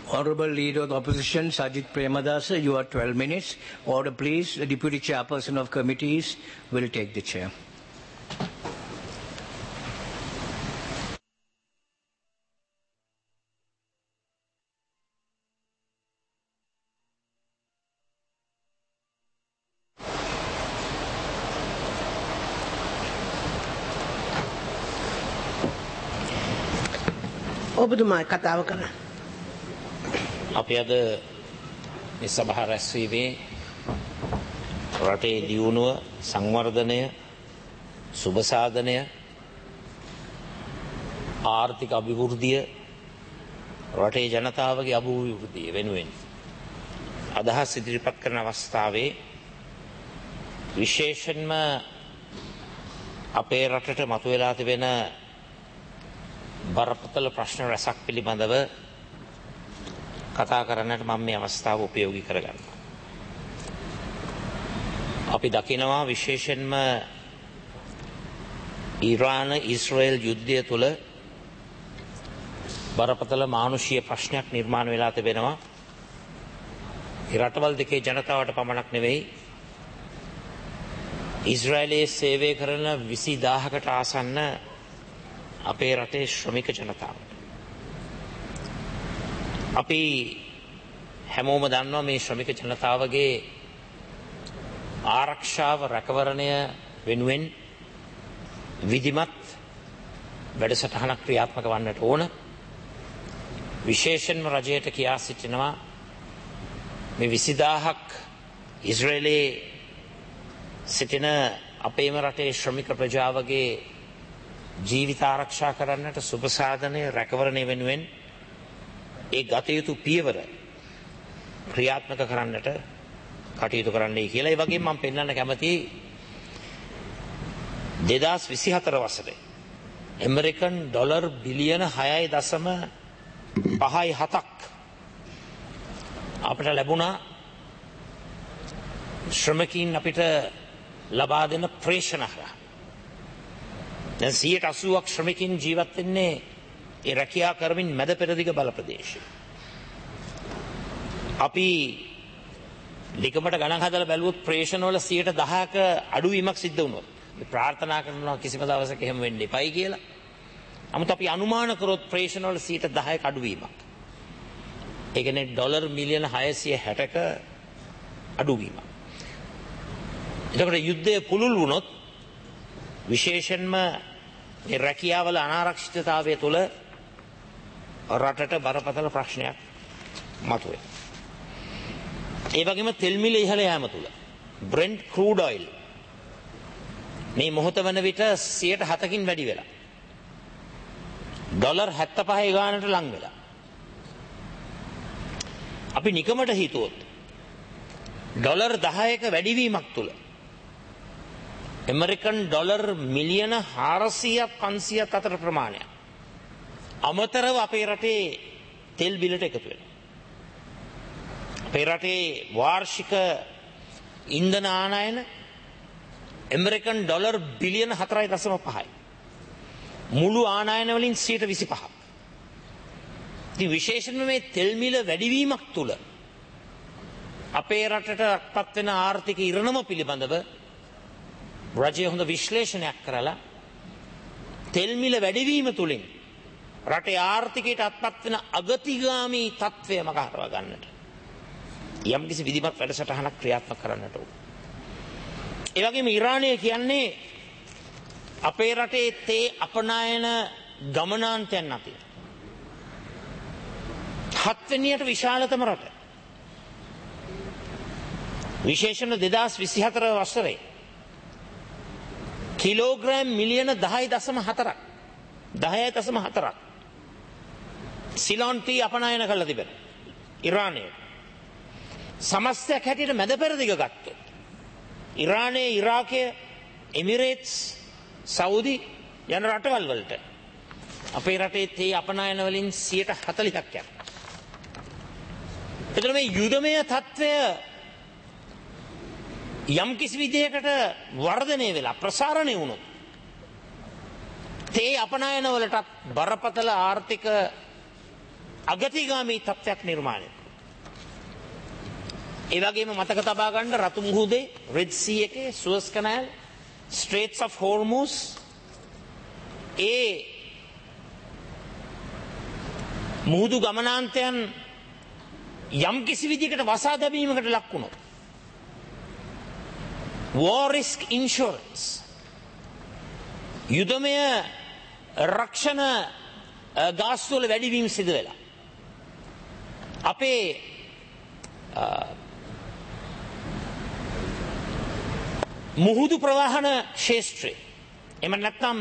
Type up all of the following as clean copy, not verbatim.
Honorable Leader of the Opposition, Sajid Premadasa, you are 12 minutes. Order, please. The Deputy Chairperson of Committees will take the chair. ඔබතුමා කතාව කරන්න. අපි අද මේ සභා රැස්වීමේ රටේ දියුණුව සංවර්ධනය සුබසාධනය ආර්ථික අභිවෘද්ධිය රටේ ජනතාවගේ අභිවෘද්ධිය වෙනුවෙන් අදහස් ඉදිරිපත් කරන අවස්ථාවේ විශේෂයෙන්ම අපේ රටට මතුවලා තිබෙන බරපතල ප්‍රශ්න රැසක් පිළිබඳව කතා කරන්නට මම මේ අවස්ථාව උපයෝගී කරගන්නවා. අපි දකිනවා විශේෂයෙන්ම ඉරාන ඊශ්‍රායල් යුද්ධය තුළ බරපතල මානුෂීය ප්‍රශ්නයක් නිර්මාණය වෙලා තිබෙනවා. ඒ රටවල් දෙකේ ජනතාවට පමණක් නෙවෙයි ඊශ්‍රායලයේ සේවය කරන 20000කට ආසන්න අපේ රටේ ශ්‍රමික ජනතාවට. අපි හැමෝම දන්නවා මේ ශ්‍රමික ජනතාවගේ ආරක්ෂාව රැකවරණය වෙනුවෙන් විධිමත් වැඩසටහනක් ක්‍රියාත්මක වන්නට ඕන. විශේෂයෙන්ම රජයට කියා සිටිනවා මේ 20000ක් ඉස්රායලයේ සිටින අපේම රටේ ශ්‍රමික ප්‍රජාවගේ ජීවිත ආරක්ෂා කරන්නට සුබසාධනය රැකවරණය වෙනුවෙන් ඒ ගත යුතු පියවර ක්‍රියාත්මක කරන්නට කටයුතු කරන්නයි කියලා. ඒ වගේම මම පෙන්වන්න කැමතියි 2024 වසරේ ඇමරිකන් ඩොලර් බිලියන 6.57ක් අපිට ලැබුණා ශ්‍රමිකයින් අපිට ලබා දෙන ප්‍රේෂණ හරහා. දැන් 80%ක් ශ්‍රමිකයින් ජීවත් වෙන්නේ ඒ රැකියා කරමින් මැද පෙරදිග බල ප්‍රදේශයේ. අපි නිකමට ගණන් හදලා බැලුවොත් ප්‍රේෂණ වල 10%ක අඩුවීමක් සිද්ධ වුණොත් අපි ප්‍රාර්ථනා කරනවා කිසිම දවසක එහෙම වෙන්න එපයි කියලා. නමුත් අපි අනුමාන කරොත් ප්‍රේෂණ වල 10%ක අඩුවීමක්. ඒ කියන්නේ ඩොලර් මිලියන 660ක අඩුවීමක්. එතකොට යුද්ධය පුළුල් වුණොත් විශේෂයෙන්ම මේ රැකියාවල අනාරක්ෂිතතාවය තුළ රටට බරපතල ප්‍රශ්නයක් මතුවේ. ඒ වගේම තෙල් මිල ඉහළ යාම තුළ බ්‍රෙන්ට් ක්‍රූඩ් ඔයිල් මේ මොහොත වන විට 7%කින් වැඩි වෙලා ඩොලර් 75 ගානට ලං වෙලා. අපි නිකමට හිතුවොත් ඩොලර් 10ක වැඩිවීමක් තුළ ඇමරිකන් ඩොලර් මිලියන 400ක් 500ක් අතර ප්‍රමාණයක් අමතරව අපේ රටේ තෙල් බිලට එකතු වෙනවා. අපේ රටේ වාර්ෂික ඉන්ධන ආනයන ඇමරිකන් ඩොලර් බිලියන 4.5යි. මුළු ආනයන වලින් 25%ක්. ඉතින් විශේෂයෙන්ම මේ තෙල් මිල වැඩිවීමක් තුළ අපේ රටට අත්පත් වෙන ආර්ථික ඉරණම පිළිබඳව රජය හොඳ විශ්ලේෂණයක් කරලා තෙල් මිල වැඩිවීම තුළින් රටේ ආර්ථිකයට අත්පත් වෙන අගතිගාමී තත්ත්වය මගහරවා ගන්නට යම්කිසි විධිමත් වැඩසටහනක් ක්‍රියාත්මක කරන්නට ඕන. ඒ වගේම ඉරානය කියන්නේ අපේ රටේ තේ අපනයන ගමනාන්තයන් අතර 7 වෙනියට විශාලතම රට. විශේෂයෙන්ම 2024 වසරේ කිලෝග්‍රෑම් මිලියන 10.4ක් සිලොන් තී අපනයන කරලා තිබෙන ඉරානයේ සමස්තයක් හැටියට මැද පෙරදිග ගත්තොත් ඉරානයේ ඉරාකය එමිරේට්ස් සෞදි යන රටවල් වලට අපේ රටේ තේ අපනයන වලින් 40%ක් යනවා. එතන මේ යුදමය තත්ත්වය යම් කිසි විදිහකට වර්ධනය වෙලා ප්‍රසාරණය වුණොත් තේ අපනයන වලට බරපතල ආර්ථික අගතිගාමී තත්ත්වයක් නිර්මාණය. ඒ වගේම මතක තබා ගන්න රතු මුහුදේ, රෙඩ් සී එකේ, සුවස් කැනල්, ස්ට්‍රේට්ස් ඔෆ් හෝර්මුස් ඒ මුහුදු ගමනාන්තයන් යම් කිසි විදිහකට වසා දැමීමකට ලක් වුණොත් war risk insurance යුදමය රක්ෂණ ගාස්තු වල වැඩිවීම සිදු වෙලා අපේ මුහුදු ප්‍රවාහන ක්ෂේත්‍රය එම නැත්නම්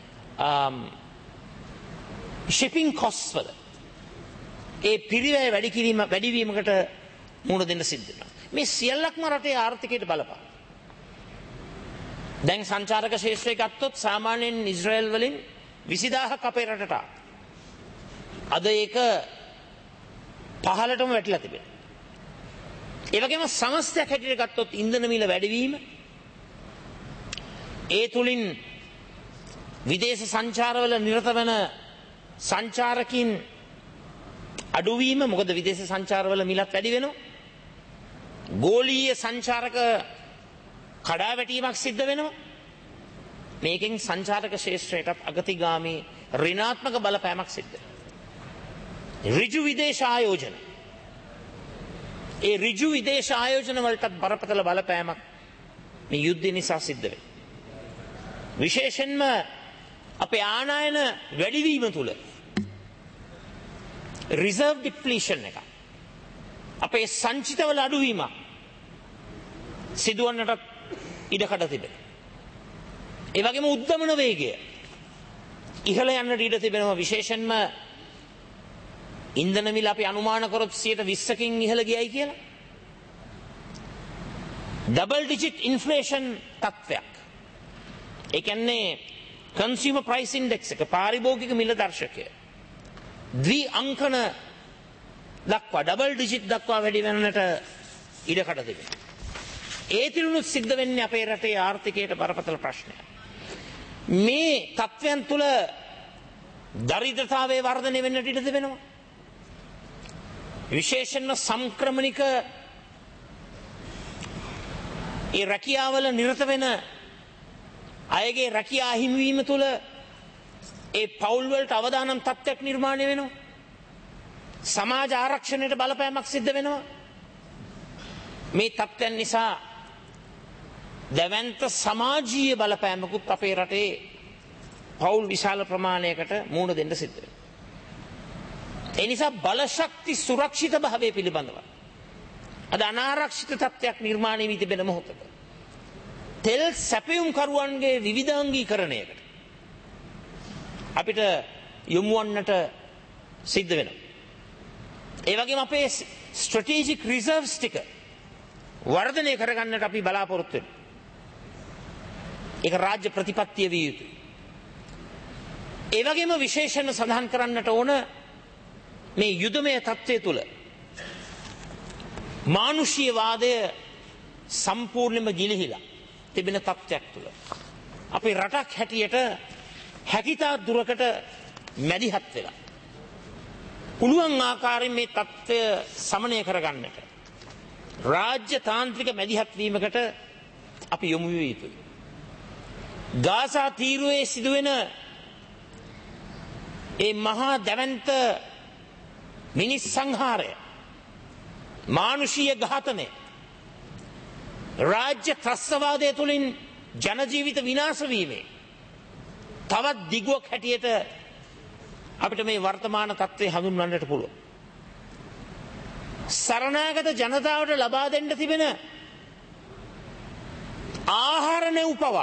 shipping costs වල ඒ පිරිවැය වැඩිවීමකට මුහුණ දෙන්න සිද්ධ වෙනවා. මේ සියල්ලක්ම රටේ ආර්ථිකයට බලපාන. දැන් සංචාරක ශේෂ්ත්‍රය ගත්තොත් සාමාන්‍යයෙන් ඉස්රායෙල් වලින් 20000ක් අපේ රටට අද ඒක පහළටම වැටිලා තිබෙනවා. ඒ වගේම සමස්තයක් හැටියට ගත්තොත් ඉන්ධන මිල වැඩිවීම ඒ තුලින් විදේශ සංචාරවල නිරත වෙන සංචාරකින් අඩුවීම මොකද විදේශ සංචාරවල මිලත් වැඩි වෙනවා. ගෝලීය සංචාරක කඩාවැටීමක් සිද්ධ වෙනවා. මේකෙන් සංචාරක ශේෂ්ත්‍රයටත් අගතිගාමී ඍණාත්මක බලපෑමක් සිද්ධ වෙනවා. ඍජු විදේශ ආයෝජන ඒ ඍජු විදේශ ආයෝජන වලටත් බරපතල බලපෑමක් මේ යුද්ධය නිසා සිද්ධ වෙනවා. විශේෂයෙන්ම අපේ ආනයන වැඩිවීම තුළ රිසර්ව් ඩිප්ලීෂන් එක අපේ සංචිතවල අඩුවීමක් සිදුවන්නට ඉඩකඩ තිබෙනවා. ඒ වගේම උද්දමන වේගය ඉහළ යන්නට ඉඩ තිබෙනවා. විශේෂයෙන්ම ඉන්ධන මිල අපි අනුමාන කරොත් 20%කින් ඉහළ ගියයි කියලා. ඩබල් ඩිජිට් ඉන්ෆ්ලේෂන් තත්ත්වයක්. ඒ කියන්නේ කන්සියුමර් ප්‍රයිස් ඉන්ඩෙක්ස් එක පාරිභෝගික මිල දර්ශකය ද්වි අංකන දක්වා ඩබල් ඩිජිට් දක්වා වැඩි වෙනට ඉඩකඩ තිබෙනවා. ඒ තිරුණුත් සිද්ධ වෙන්නේ අපේ රටේ ආර්ථිකයට බරපතල ප්‍රශ්නයක්. මේ තත්ත්වයන් තුළ දරිද්‍රතාවයේ වර්ධනය වෙන්නට ඉඩ තිබෙනවා. විශේෂයෙන්ම සංක්‍රමණික ඒ රැකියාවල නිරත වෙන අයගේ රැකියා හිමිවීම තුළ ඒ පවුල් වලට අවදානම් තත්ත්වයක් නිර්මාණය වෙනවා. සමාජ ආරක්ෂණයට බලපෑමක් සිද්ධ වෙනවා. මේ තත්ත්වයන් නිසා දැවැන්ත සමාජීය බලපෑමකුත් අපේ රටේ පවුල් විශාල ප්‍රමාණයකට මුහුණ දෙන්න සිද්ධ වෙනවා. ඒ නිසා බලශක්ති සුරක්ෂිත භාවය පිළිබඳව අද අනාරක්ෂිත තත්ත්වයක් නිර්මාණය වී තිබෙන මොහොතක තෙල් සැපයුම් කරුවන්ගේ විවිධාංගීකරණයකට අපිට යොමු වන්නට සිද්ධ වෙනවා. ඒ වගේම අපේ ස්ට්‍රැටජික් රිසර්ව්ස් ටික වර්ධනය කරගන්නට අපි බලාපොරොත්තු වෙනවා. ඒක රාජ්‍ය ප්‍රතිපත්තිය විය යුතුයි. ඒ වගේම විශේෂණ සඳහන් කරන්නට ඕන මේ යුදමය තත්ත්වය තුළ මානුෂීය වාදය සම්පූර්ණයෙන්ම ගිලිහිලා තිබෙන තත්ත්වයක් තුළ අපේ රටක් හැටියට හැකිතා දුරකට මැදිහත් වෙලා පුළුවන් ආකාරයෙන් මේ තත්ත්වය සමනය කරගන්නට රාජ්‍ය තාන්ත්‍රික මැදිහත් වීමකට අපි යොමු විය යුතුයි. ගාසා තීරුවේ සිදුවෙන ඒ මහා දැවැන්ත මිනිස් සංහාරය මානුෂීය ඝාතනය රාජ්‍ය ත්‍රස්තවාදය තුළින් ජනජීවිත විනාශ වීමේ තවත් දිගුවක් හැටියට අපිට මේ වර්තමාන තත්ත්වය හඳුන්වන්නට පුළුවන්. සරණාගත ජනතාවට ලබා දෙන්න තිබෙන ආහාර නෙව්පවා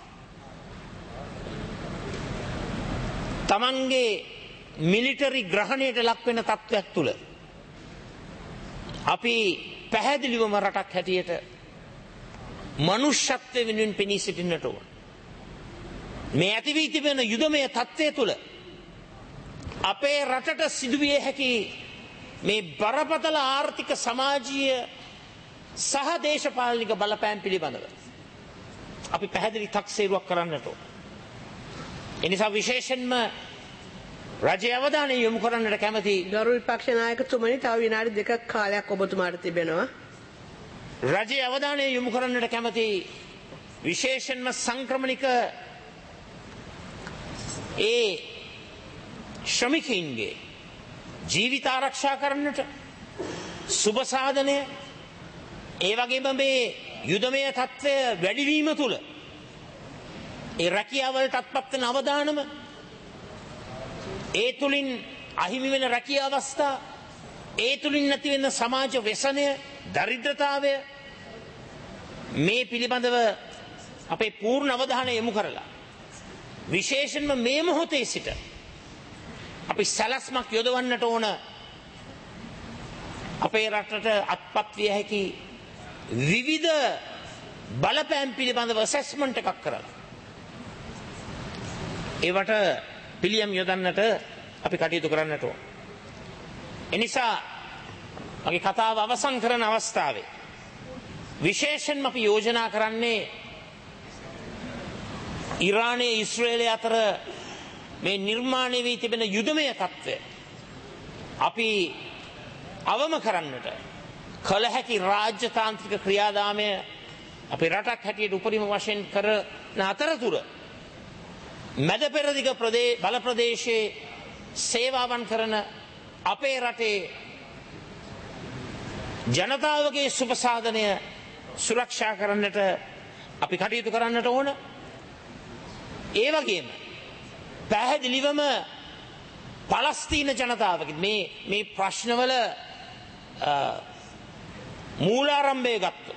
තමන්ගේ මිලිටරි ග්‍රහණයට ලක් වෙන තත්ත්වයක් තුළ අපි පැහැදිලිවම රටක් හැටියට මනුෂ්‍යත්වය වෙනුවෙන් පෙනී සිටින්නට ඕන. මේ ඇති වී තිබෙන යුදමය තත්ත්වය තුළ අපේ රටට සිදුවිය හැකි මේ බරපතල ආර්ථික සමාජීය සහ දේශපාලනික බලපෑම් පිළිබඳව අපි පැහැදිලි තක්සේරුවක් කරන්නට ඕන. එනිසා විශේෂයෙන්ම රජය අවධානය යොමු කරන්නට කැමති ගරු විපක්ෂ නායකතුමනි තව විනාඩි දෙකක් කාලයක් ඔබතුමාට තිබෙනවා. රජය අවධානය යොමු කරන්නට කැමති විශේෂයෙන්ම සංක්‍රමණික ඒ ශ්‍රමිකයින්ගේ ජීවිත ආරක්ෂා කරන්නට සුබ සාධනය ඒ වගේම මේ යුදමය තත්ත්වය වැඩිවීම තුළ ඒ රැකියාවලට අත්පත් වෙන අවදානම ඒ තුලින් අහිමි වෙන රැකියා අවස්ථා ඒ තුලින් නැති වෙන සමාජ ව්‍යසනය දරිද්‍රතාවය මේ පිළිබඳව අපේ පූර්ණ අවධානය යොමු කරලා විශේෂයෙන්ම මේ මොහොතේ සිට අපි සැලැස්මක් යොදවන්නට ඕන අපේ රටට අත්පත් විය හැකි විවිධ බලපෑම් පිළිබඳව ඇසෙස්මන්ට් එකක් කරලා ඒවට පිළියම් යොදන්නට අපි කටයුතු කරන්නට ඕන. එනිසා මගේ කතාව අවසන් කරන අවස්ථාවේ විශේෂයෙන්ම අපි යෝජනා කරන්නේ ඉරානය ඉස්රේලය අතර මේ නිර්මාණය වී තිබෙන යුදමය තත්ත්වය අපි අවම කරන්නට කළ හැකි රාජ්‍යතාන්ත්‍රික ක්‍රියාදාමය අපේ රටක් හැටියට උපරිම වශයෙන් කරන අතරතුර මැද පෙරදිග බල ප්‍රදේශයේ සේවාවන් කරන අපේ රටේ ජනතාවගේ සුබ සාධනය සුරක්ෂා කරන්නට අපි කටයුතු කරන්නට ඕන. ඒ වගේම පැහැදිලිවම පලස්තීන ජනතාවගේ මේ ප්‍රශ්නවල මූලාරම්භය ගත්තු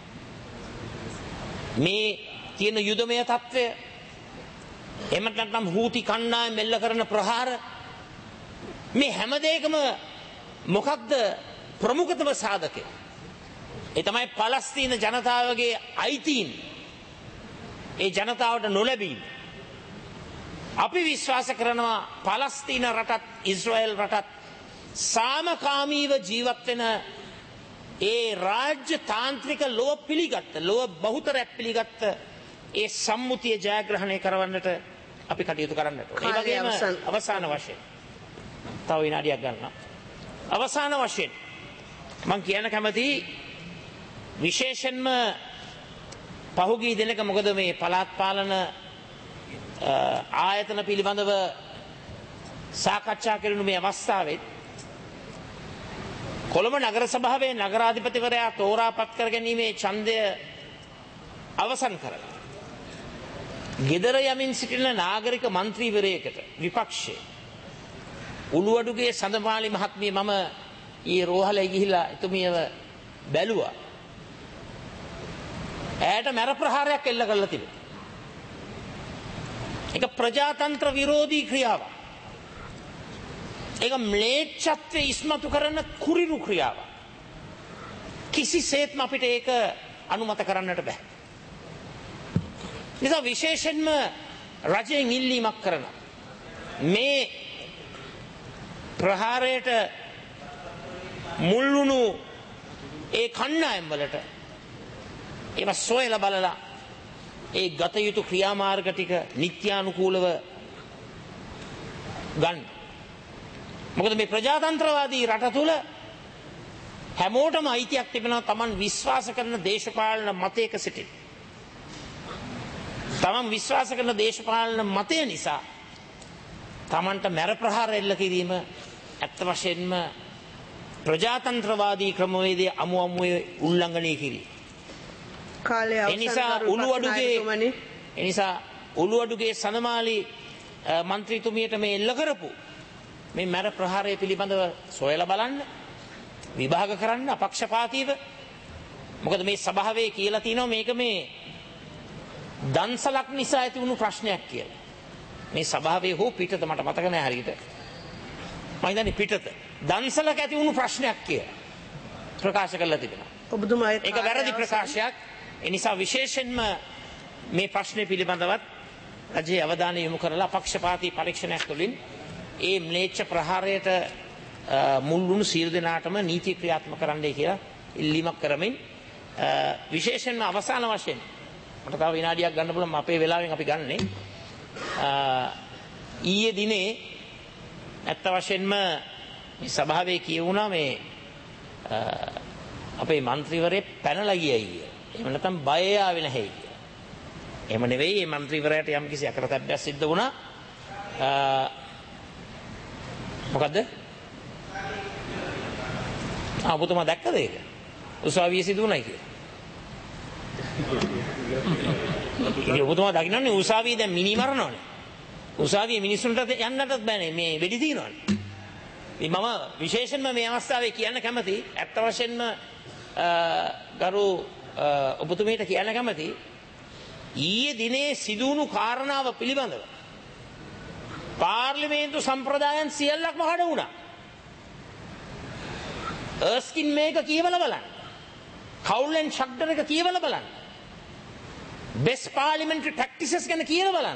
මේ තියෙන යුදමය තත්ත්වය එමත් නැත්නම් හූති කණ්ඩායම් මෙල්ල කරන ප්‍රහාර මේ හැම දෙයකම මොකක්ද ප්‍රමුඛතම සාධකය? ඒ තමයි පලස්තීන ජනතාවගේ අයිතීන් ඒ ජනතාවට නොලැබීම. අපි විශ්වාස කරනවා පලස්තීන රටත් ඉස්රායෙල් රටත් සාමකාමීව ජීවත් වෙන ඒ රාජ්‍ය තාන්ත්‍රික ලොව පිළිගත්ත ලොව බහුතරයක් පිළිගත්ත ඒ සම්මුතිය ජයග්‍රහණය කරවන්නට අපි කටයුතු කරන්නට ඕනේ. ඒ වගේම අවසාන වශයෙන් තව විනාඩියක් ගන්නවා. අවසාන වශයෙන් මම කියන්න කැමති විශේෂයෙන්ම පහුගිය දිනක මොකද මේ පළාත් පාලන ආයතන පිළිබඳව සාකච්ඡා කරන මේ අවස්ථාවේ කොළඹ නගර සභාවේ නගරාධිපතිවරයා තෝරාපත් කර ගැනීමේ ඡන්දය අවසන් කරලා ගෙදර යමින් සිටින නාගරික මන්ත්‍රීවරයෙකුට විපක්ෂයේ උළුවඩුගේ සඳමාලි මහත්මිය මම ඊ රෝහලේ ගිහිලා එතුමියව බැලුවා. ඇයට මර ප්‍රහාරයක් එල්ල කරලා තිබෙනවා. ඒක ප්‍රජාතන්ත්‍ර විරෝධී ක්‍රියාවක්. ඒක ම්ලේච්ඡත්වයේ ඉස්මතු කරන කුරිරු ක්‍රියාවක්. කිසිසේත්ම අපිට ඒක අනුමත කරන්නට බෑ. නිසා විශේෂයෙන්ම රජයෙන් ඉල්ලීමක් කරන මේ ප්‍රහාරයට මුල් වුණු ඒ කණ්ඩායම් වලට ඒවා සොයලා බලලා ඒ ගත යුතු ක්‍රියාමාර්ග ටික නිත්‍යානුකූලව ගන්න. මොකද මේ ප්‍රජාතන්ත්‍රවාදී රට තුල හැමෝටම අයිතියක් තිබෙනවා Taman විශ්වාස කරන දේශපාලන මතයක සිටින්න. Taman විශ්වාස කරන දේශපාලන මතය නිසා Tamanට මර ප්‍රහාර එල්ල කිරීම ඇත්ත වශයෙන්ම ප්‍රජාතන්ත්‍රවාදී ක්‍රමවේදයේ අමු අමුවේ උල්ලංඝනය කිරීම. කාලය එනිසා උළුවඩුගේ සනමාලි මන්ත්‍රීතුමියට මේ එල්ල කරපු මේ මර ප්‍රහාරය පිළිබඳව සොයලා බලන්න විභාග කරන්න අපක්ෂපාතීව. මොකද මේ සභාවේ කියලා තියෙනවා මේක මේ දන්සලක් නිසා ඇති වුණු ප්‍රශ්නයක් කියලා. මේ සභාවේ හෝ පිටත මට මතක නැහැ හරියට. මම හිතන්නේ පිටත දන්සලක ඇති වුණු ප්‍රශ්නයක් කියලා ප්‍රකාශ කරලා තිබෙනවා. ඔබතුමායි ඒක වැරදි ප්‍රකාශයක්. ඒ නිසා විශේෂයෙන්ම මේ ප්‍රශ්නේ පිළිබඳවත් රජයේ අවධානය යොමු කරලා පක්ෂපාතී පරීක්ෂණයක් තුළින් ඒ ම්ලේච්ඡ ප්‍රහාරයට මුල් වුණු සියලු දෙනාටම නීති ක්‍රියාත්මක කරන්නයි කියලා ඉල්ලීමක් කරමින් විශේෂයෙන්ම අවසාන වශයෙන් මට තව විනාඩියක් ගන්න පුළුවන් අපේ වෙලාවෙන් අපි ගන්නෙ ඊයේ දිනේ ඇත්ත වශයෙන්ම මේ සභාවේ කියවුණා මේ අපේ മന്ത്രിවරේ පැනලා ගියයි කිය. එහෙම නැත්නම් බය ආවේ නැහැ කිය. එහෙම නෙවෙයි මේ മന്ത്രിවරයාට යම් කිසි අකරතැබ්බයක් සිද්ධ වුණා. මොකද්ද? ඔබතුමා දැක්කද ඒක? උසාවියේ සිදු වුණයි කියලා. ඉතින් ඔබතුමා දකින්නනේ උසාවියේ දැන් මිනි මරනවනේ. උසාවියේ මිනිස්සුන්ට යන්නටත් බෑනේ මේ වෙඩි තියනවනේ. ඉතින් මම විශේෂයෙන්ම මේ අවස්ථාවේ කියන්න කැමති ඇත්ත වශයෙන්ම ගරු ඔබතුමීට කියන්න කැමති ඊයේ දිනේ සිදුවුණු කාරණාව පිළිබඳව පාර්ලිමේන්තු සම්ප්‍රදායන් සියල්ලක්ම කඩ වුණා. එර්ස්කින් මේක කියවලා බලන්න. කවුලෙන් ෂක්ඩර් එක කියවලා බලන්න. බෙස්ට් පාර්ලිමෙන්ටරි ප්‍රැක්ටිසස් ගැන කියලා බලන්න.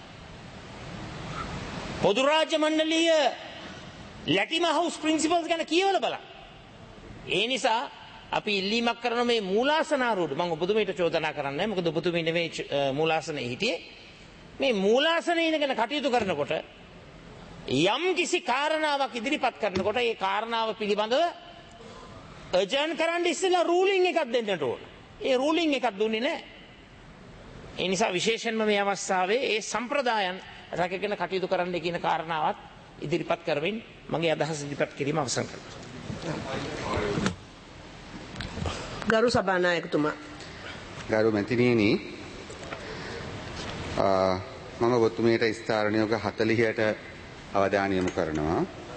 පොදු රාජ්‍ය මණ්ඩලීය ලැටිම හවුස් ප්‍රින්සිපල්ස් ගැන කියවලා බලන්න. ඒ නිසා අපි ඉල්ලීමක් කරන මේ මූලාසනාරූඪ මම ඔබතුමීට චෝදනා කරන්නේ මොකද ඔබතුමී නෙවෙයි මූලාසනයේ හිටියේ. මේ මූලාසනයේ ඉඳගෙන කටයුතු කරනකොට යම් කිසි කාරණාවක් ඉදිරිපත් කරනකොට ඒ කාරණාව පිළිබඳව අජන් කරන්න ඉස්සෙල්ලා රූලින් එකක් දෙන්නට ඕන. ඒ රූලින් එකක් දුන්නේ නැහැ. ඒ නිසා විශේෂයෙන්ම මේ අවස්ථාවේ ඒ සම්ප්‍රදායන් රැකගෙන කටයුතු කරන්න කියන කාරණාවත් ඉදිරිපත් කරමින් මගේ අදහස් ඉදිරිපත් කිරීම අවසන් කරනවා. ගරු සභානායකතුමා. ගරු මැතිණියනි මම ඔබතුමියට ස්ථාරණයක 40ට අවධානය යොමු කරනවා.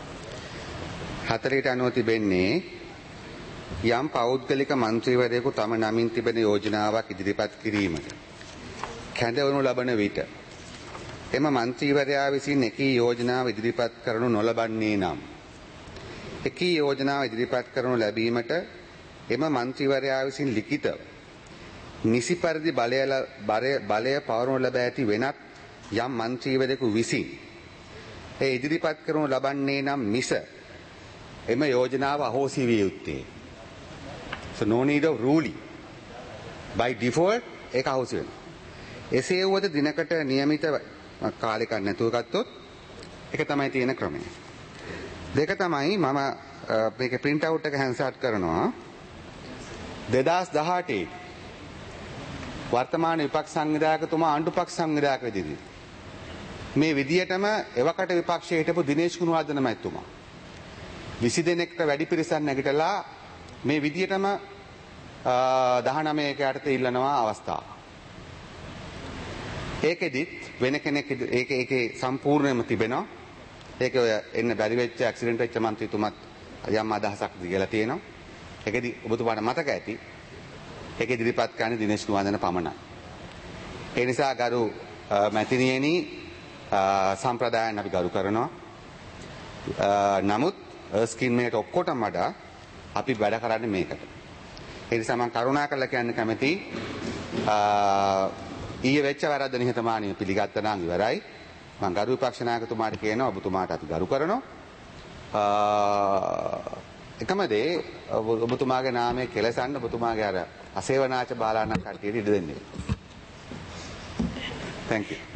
40ට අනුව තිබෙන්නේ යම් පෞද්ගලික මන්ත්‍රීවරයෙකු තම නමින් තිබෙන යෝජනාවක් ඉදිරිපත් කිරීමට කැඳවනු ලබන විට එම මන්ත්‍රීවරයා විසින් එකී යෝජනාව ඉදිරිපත් කරනු නොලබන්නේ නම් එකී යෝජනාව ඉදිරිපත් කරනු ලැබීමට එම මන්ත්‍රීවරයා විසින් ලිඛිතව නිසි පරිදි බලය පවරනු ලැබ ඇති වෙනත් යම් මන්ත්‍රීවරයෙකු විසින් ඒ ඉදිරිපත් කරනු ලබන්නේ නම් මිස එම යෝජනාව අහෝසි විය යුත්තේ. So no need of ruling. By default ඒක අහෝසි වෙනවා. එසේ වුවද දිනකට નિયમિત කාලයක නැතුව ගත්තොත් ඒක තමයි තියෙන ක්‍රමය. දෙක තමයි මම මේක print out එක හැන්සට් කරනවා 2018 වර්තමාන විපක්ෂ සංවිධායකතුමා ආණ්ඩුපක්ෂ සංවිධායක විදිහට මේ විදියටම එවකට විපක්ෂයේ හිටපු දිනේෂ් ගුණවර්ධන මහත්මයා 20 දෙනෙක්ට වැඩි පිරිසක් නැගිටලා මේ විදියටම 19 යටතේ ඉල්ලනවා අවස්ථාව. ඒකෙදිත් වෙන කෙනෙක් ඒකේ සම්පූර්ණයෙන්ම තිබෙනවා. ඒක ඔය එන්න බැරි වෙච්ච ඇක්සිඩන්ට් වෙච්ච මන්ත්‍රීතුමත් යම් අදහසක් දීලා තියෙනවා. ඒකෙදි ඔබතුමාට මතක ඇති. ඒක ඉදිරිපත් කරන්නේ දිනේෂ් ගුණවර්ධන පමණයි. ඒ නිසා ගරු මැතිණියනි සම්ප්‍රදායන් අපි ගරු කරනවා. නමුත් ස්කින් මේට ඔක්කොටම වඩා අපි වැඩ කරන්නේ මේකට. ඒ නිසා මම කරුණා කරලා කියන්න කැමතියි ඊයේ වෙච්ච වැරද්ද නිහතමානීව පිළිගත්තා නම් ඉවරයි. මම ගරු විපක්ෂ නායකතුමාට කියනවා ඔබතුමාට අපි ගරු කරනවා. එකම දේ ඔබතුමාගේ නාමය කෙලසන්න ඔබතුමාගේ අර අසේවනාච බාලාණන් කට්ටියට ඉඩ දෙන්නේ. Thank you.